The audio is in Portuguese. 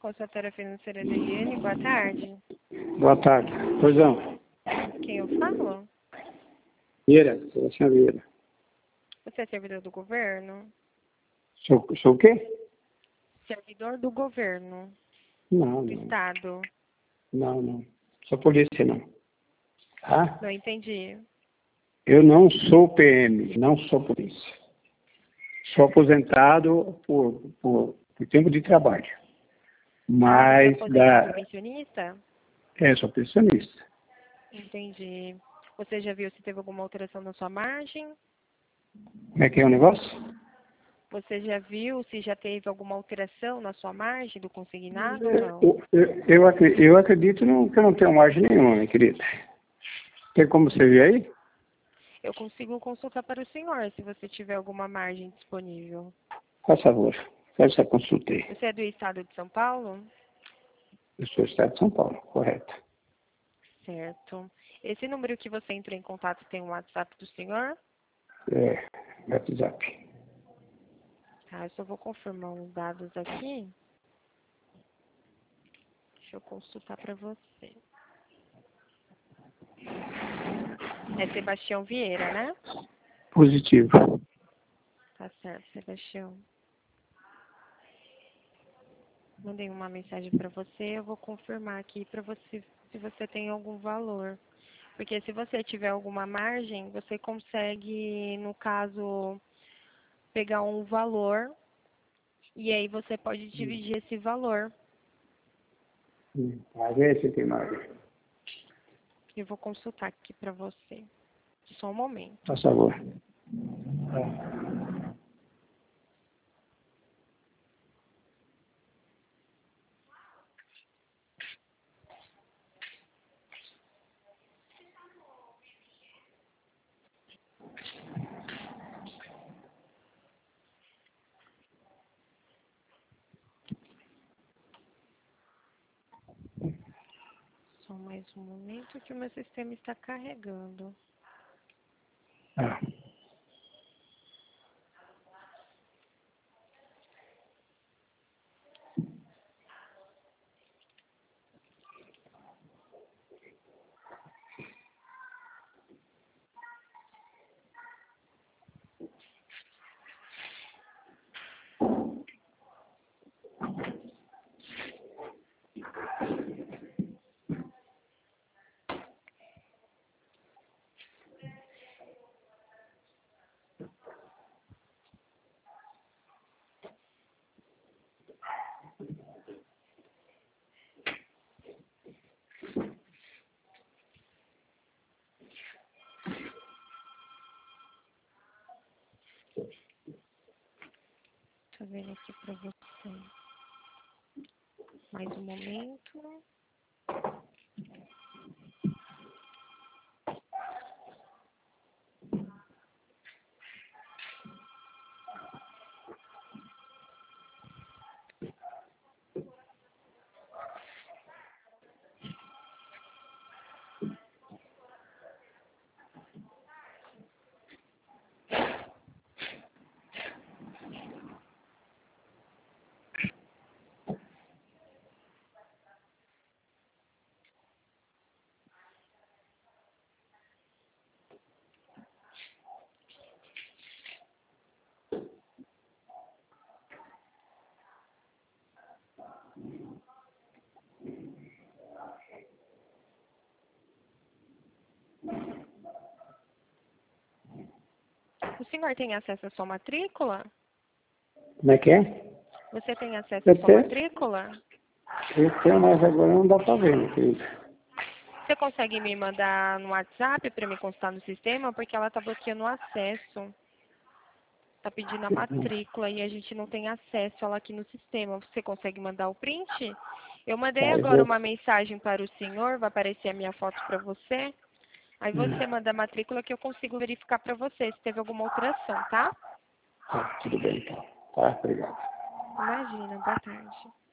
consultora financeira da Iene. Boa tarde. Boa tarde. Pois não. Quem eu falo? Vieira, Sebastião Vieira. Você é servidor do governo? Sou o quê? Servidor do governo. Não, Do não. Estado. Não. Sou polícia, não. Tá? Não entendi. Eu não sou PM, não sou polícia. Sou aposentado por tempo de trabalho. Você é Mas aposentado pensionista? sou pensionista. Entendi. Você já viu se teve alguma alteração na sua margem? Como é que é o negócio? Você já viu se já teve alguma alteração na sua margem do consignado ou não? Eu acredito que eu não tenho margem nenhuma, minha querida. Tem como você ver aí? Eu consigo consultar para o senhor se você tiver alguma margem disponível. Faz favor, faz essa consulta aí. Você é do estado de São Paulo? Eu sou do estado de São Paulo, correto. Certo. Esse número que você entrou em contato tem um WhatsApp do senhor? WhatsApp. Tá, eu só vou confirmar os dados aqui. Deixa eu consultar para você. É Sebastião Vieira, né? Positivo. Tá certo, Sebastião. Mandei uma mensagem para você, eu vou confirmar aqui para você se você tem algum valor. Porque se você tiver alguma margem, você consegue, no caso, pegar um valor e aí você pode dividir esse valor. Vai ver se tem margem. Eu vou consultar aqui para você. Só um momento. Faz favor. Só mais um momento que o meu sistema está carregando. Ah. Tô vendo aqui para você. Mais um momento. O senhor tem acesso à sua matrícula? Como é que é? Você tem acesso à sua matrícula? Eu tenho, mas agora não dá para ver, meu querido. Você consegue me mandar no WhatsApp para me constar no sistema? Porque ela está bloqueando o acesso. Está pedindo a matrícula e a gente não tem acesso a ela aqui no sistema. Você consegue mandar o print? Eu mandei Tá, eu agora vou. uma mensagem para o senhor, vai aparecer a minha foto para você. Aí você manda a matrícula que eu consigo verificar para você se teve alguma alteração, tá? Tá, tudo bem então. Tá, obrigado. Imagina, boa tarde.